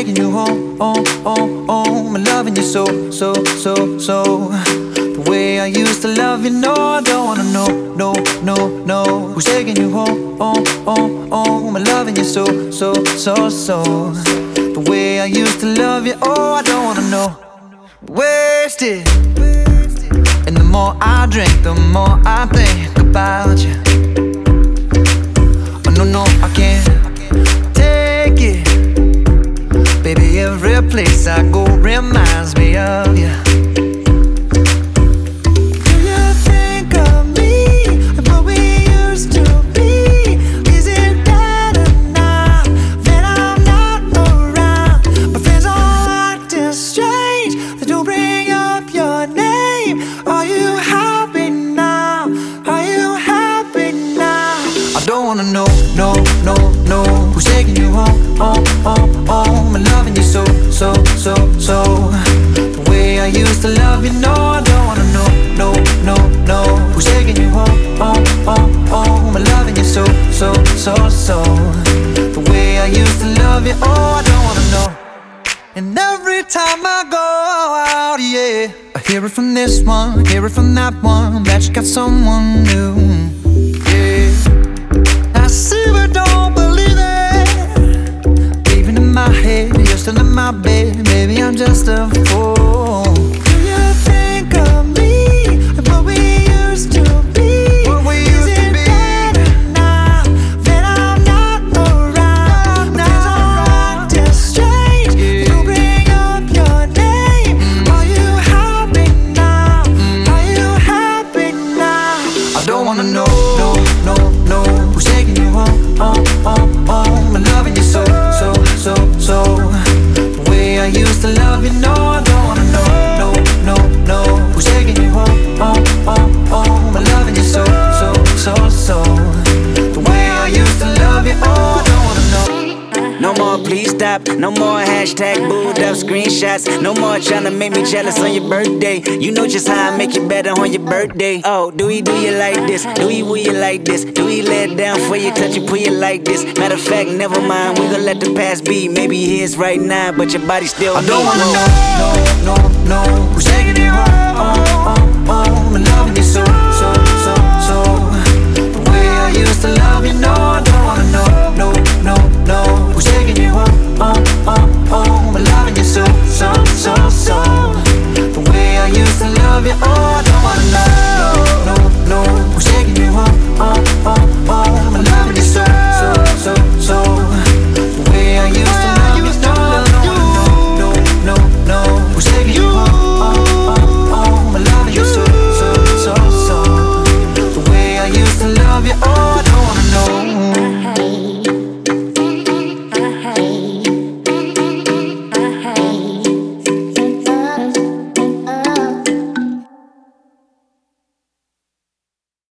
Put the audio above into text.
taking you home, home, and loving you so. The way I used to love you, no, I don't wanna know, no. Who's taking you home, home, and loving you so. The way I used to love you, oh, I don't wanna know. Wasted. And the more I drink, the more I think about you. Oh, no, I can't take it. Baby, every place I go reminds me of you. Do you think of me and what we used to be? Is it better now that I'm not around? My friends all acting strange, they don't bring up your name. Are you happy now? Are you happy now? I don't wanna know, no. Who's taking you home, home, and loving you so. The way I used to love you, no, I don't wanna know, no. Who's taking you home, home, and loving you so. The way I used to love you, oh, I don't wanna know. And every time I go out, yeah, I hear it from this one, hear it from that one, that you got someone new, yeah. I see but don't believe it. Even in my head, you're still in my bed. Maybe I'm just a fool. Do you think of me and what we used to be? Is it better now that I'm not around? Now I'm acting strange, they don't bring up your name. Are you happy now? Are you happy now? I don't wanna know, no. Who's taking you home, home, and loving you so. The way I used to love you, no, I don't wanna know, no. Who's taking you home, home, and loving you so. The way I used to love you, oh, I don't wanna know. No more please stop, no more hashtag booed up screenshots. No more tryna make me jealous on your birthday. You know just how I make you better on your birthday. Oh, do you like this? Do you will you like this? Do you lay it down for you, touch you, pull you like this? Matter of fact, never mind, we gon' let the past be. Maybe he is right now, but your body still I don't wanna know, no.